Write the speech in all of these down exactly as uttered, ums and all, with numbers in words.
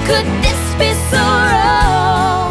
could this be so wrong?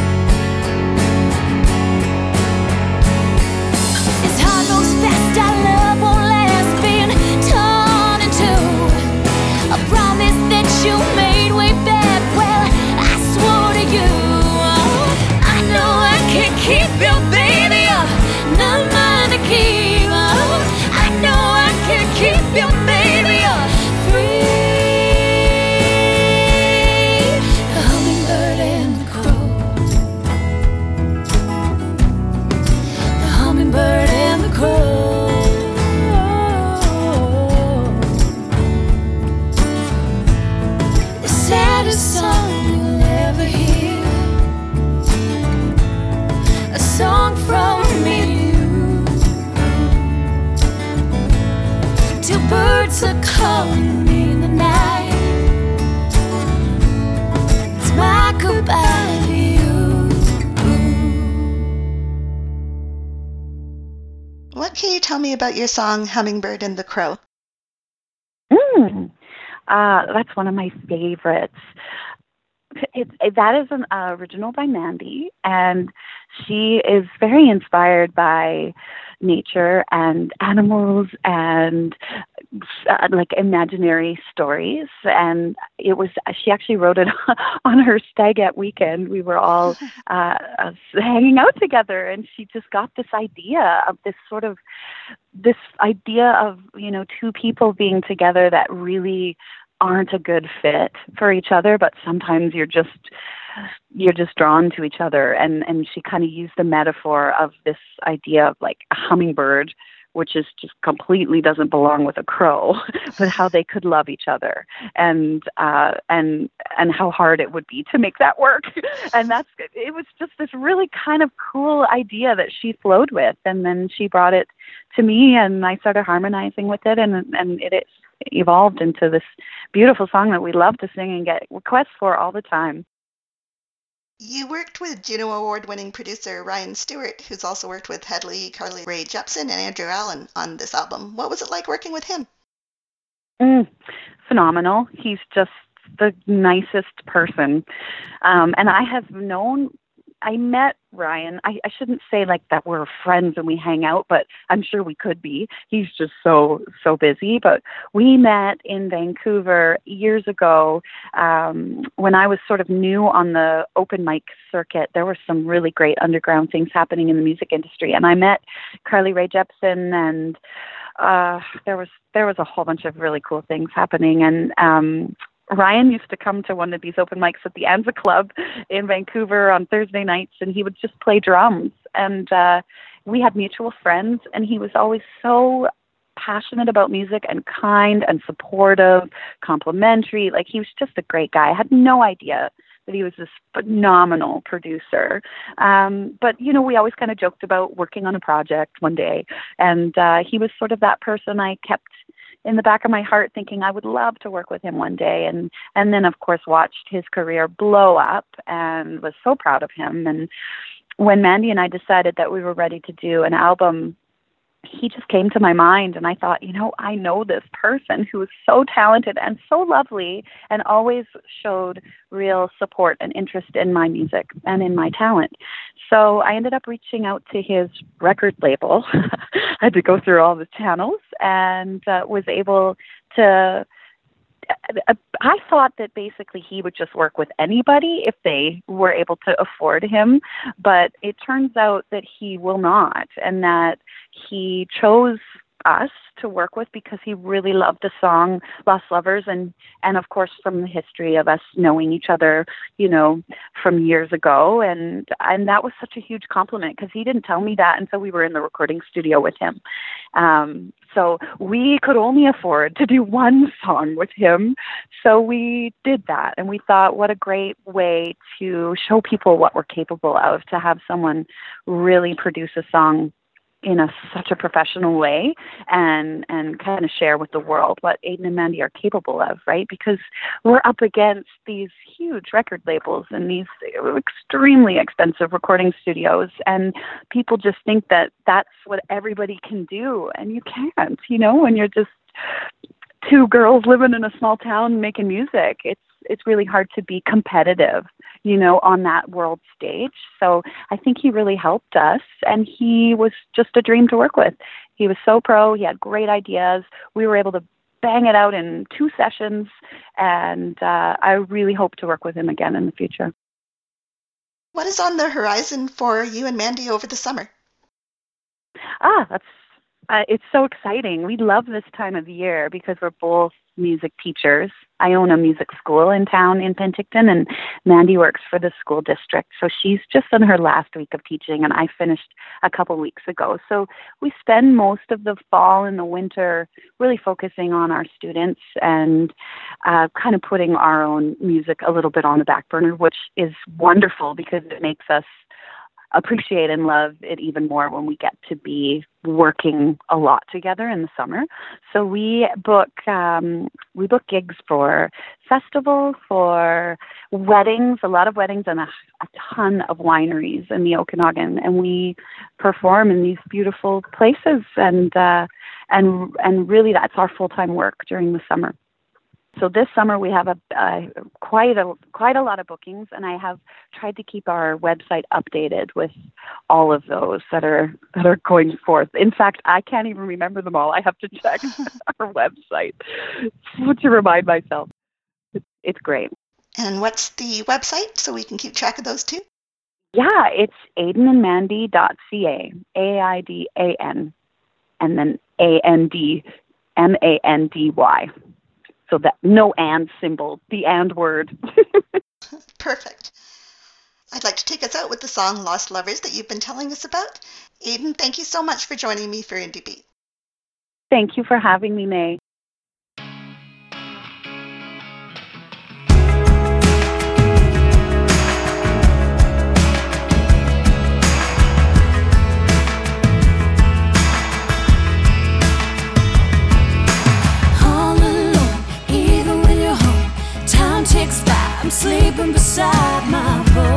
As time goes fast, our love won't last, being torn in two. A promise that you made way back, well, I swore to you. I know I can't keep you, baby, you're not mine to keep. I know I can't keep you, baby, you're free. The hummingbird and the crow, the hummingbird and the crow. The saddest song you'll ever hear, a song from me to you. Two birds are calling me in the night. It's my goodbye to you. What can you tell me about your song Hummingbird and the Crow? Mm. Uh, that's one of my favorites. It, it, that is an uh, original by Mandy, and she is very inspired by nature and animals and uh, like imaginary stories. And it was she actually wrote it on her Stagette weekend. We were all uh, uh, hanging out together, and she just got this idea of this sort of this idea of, you know, two people being together that really aren't a good fit for each other, but sometimes you're just you're just drawn to each other. And and she kind of used the metaphor of this idea of like a hummingbird, which is just completely doesn't belong with a crow, but how they could love each other, and uh, and and how hard it would be to make that work. And that's it was just this really kind of cool idea that she flowed with, and then she brought it to me, and I started harmonizing with it, and and it is evolved into this beautiful song that we love to sing and get requests for all the time. You worked with Juno Award-winning producer Ryan Stewart, who's also worked with Hedley, Carly Rae Jepsen, and Andrew Allen on this album. What was it like working with him? Mm, phenomenal. He's just the nicest person. Um, and I have known, I met Ryan. I, I shouldn't say like that we're friends and we hang out, but I'm sure we could be. He's just so, so busy. But we met in Vancouver years ago um, when I was sort of new on the open mic circuit. There were some really great underground things happening in the music industry. And I met Carly Rae Jepsen, and uh, there was there was a whole bunch of really cool things happening. And um Ryan used to come to one of these open mics at the Anza Club in Vancouver on Thursday nights, and he would just play drums. And uh, we had mutual friends, and he was always so passionate about music and kind and supportive, complimentary. Like, he was just a great guy. I had no idea that he was this phenomenal producer. Um, but, you know, we always kind of joked about working on a project one day. And uh, he was sort of that person I kept in the back of my heart thinking I would love to work with him one day. And, and then, of course, watched his career blow up and was so proud of him. And when Mandy and I decided that we were ready to do an album, he just came to my mind, and I thought, you know, I know this person who is so talented and so lovely and always showed real support and interest in my music and in my talent. So I ended up reaching out to his record label. I had to go through all the channels, and uh, was able to I thought that basically he would just work with anybody if they were able to afford him, but it turns out that he will not, and that he chose us to work with because he really loved the song Lost Lovers, and and of course from the history of us knowing each other, you know, from years ago, and and that was such a huge compliment because he didn't tell me that until we were in the recording studio with him. Um, so we could only afford to do one song with him, so we did that, and we thought, what a great way to show people what we're capable of, to have someone really produce a song in a such a professional way, and and kind of share with the world what Aidan and Mandy are capable of, right? Because we're up against these huge record labels and these extremely expensive recording studios, and people just think that that's what everybody can do, and you can't, you know, when you're just two girls living in a small town making music. It's it's really hard to be competitive, you know, on that world stage. So I think he really helped us, and he was just a dream to work with. He was so pro. He had great ideas. We were able to bang it out in two sessions, and uh, I really hope to work with him again in the future. What is on the horizon for you and Mandy over the summer? Ah, that's uh, it's so exciting. We love this time of year because we're both music teachers. I own a music school in town in Penticton, and Mandy works for the school district. So she's just in her last week of teaching, and I finished a couple weeks ago. So we spend most of the fall and the winter really focusing on our students and uh, kind of putting our own music a little bit on the back burner, which is wonderful because it makes us appreciate and love it even more when we get to be working a lot together in the summer. So we book um, we book gigs for festivals, for weddings, a lot of weddings, and a, a ton of wineries in the Okanagan, and we perform in these beautiful places, and uh, and and really that's our full time work during the summer. So this summer we have a uh, quite a quite a lot of bookings, and I have tried to keep our website updated with all of those that are that are going forth. In fact, I can't even remember them all. I have to check our website to remind myself. It's, it's great. And what's the website so we can keep track of those too? Yeah, it's aidan and mandy dot c a, A I D A N, and then A N D M A N D Y. So that no and symbol, the and word. Perfect. I'd like to take us out with the song Lost Lovers that you've been telling us about. Aidan, thank you so much for joining me for Indie Beat. Thank you for having me, May. Sleeping beside my boat.